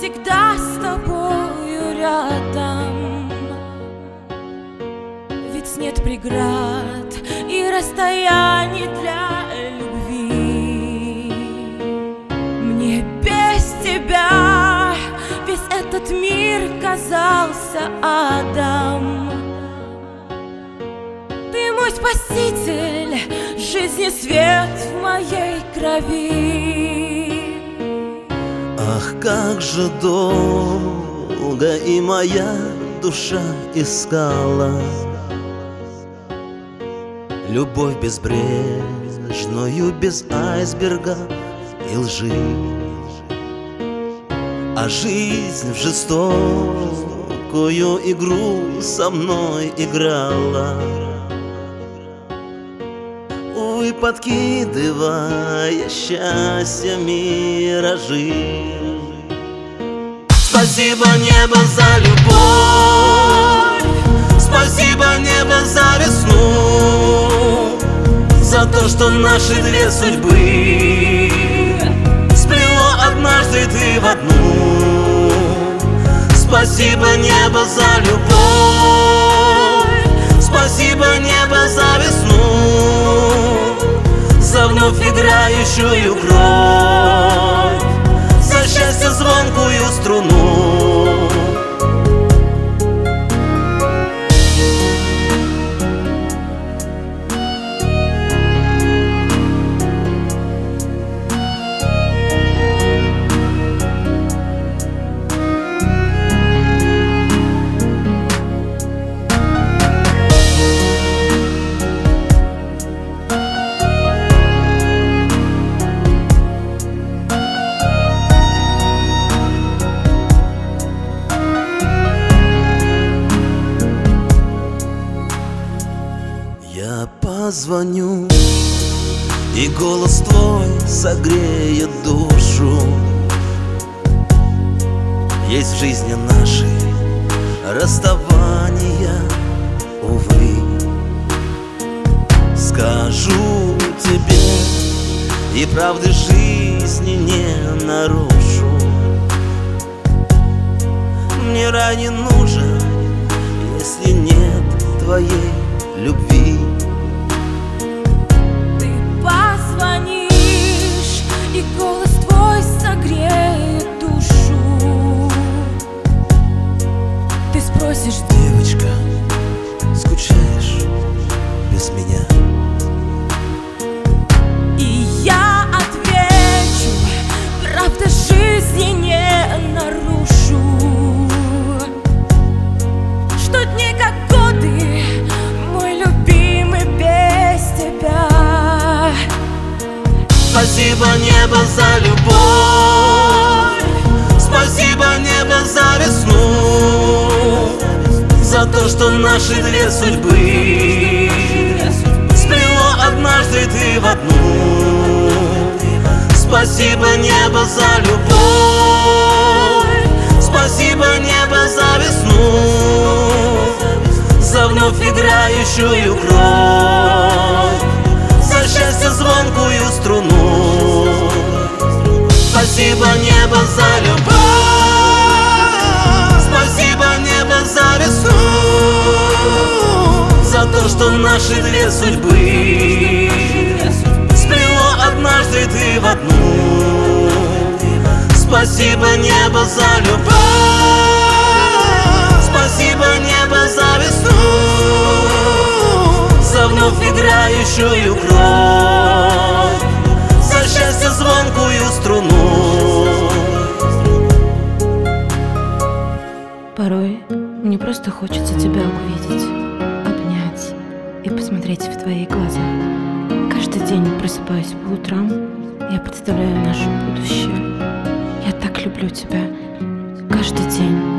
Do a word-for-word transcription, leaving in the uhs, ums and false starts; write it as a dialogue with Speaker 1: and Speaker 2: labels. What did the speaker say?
Speaker 1: всегда с тобою рядом. Ведь нет преград и расстояний для любви. Мне без тебя весь этот мир казался адом. Ты мой спаситель, жизни свет в моей крови.
Speaker 2: Ах, как же долго и моя душа искала любовь безбрежную, без айсберга и лжи. А жизнь в жестокую игру со мной играла, увы, подкидывая счастье миражи. Спасибо, небо, за любовь, спасибо, небо, за весну, за то, что наши две судьбы сплело однажды ты в одну. Спасибо, небо, за любовь, спасибо, небо, за весну, за вновь играющую кровь, за счастье звонкую струну. Я позвоню, и голос твой согреет душу. Есть в жизни нашей расставания, увы. Скажу тебе, и правды жизни не нарушу. Мне рай не нужен, если нет твоей любви.
Speaker 1: Ты позвонишь, и голос твой согреет душу. Ты спросишь:
Speaker 2: девочка, скучаешь без меня?
Speaker 1: И я отвечу: правда жизни не нарушу. Что дни как годы, мой любимый, без тебя. Спасибо, небо, за любовь, спасибо, небо, за весну, за то, что наши две судьбы сплело однажды ты в одну. Спасибо, небо, за любовь, спасибо, небо, за весну, за вновь играющую кровь, за счастье звонкую струну. Спасибо, небо, за любовь, спасибо, небо, за весну, за то, что наши две судьбы сплело однажды ты в одну. Спасибо, небо, за любовь, спасибо, небо, за весну, за вновь играющую кровь, за счастье звонкую струну.
Speaker 3: Порой мне просто хочется тебя увидеть, обнять и посмотреть в твои глаза. Каждый день, просыпаясь по утрам, я представляю наше будущее. Я так люблю тебя каждый день.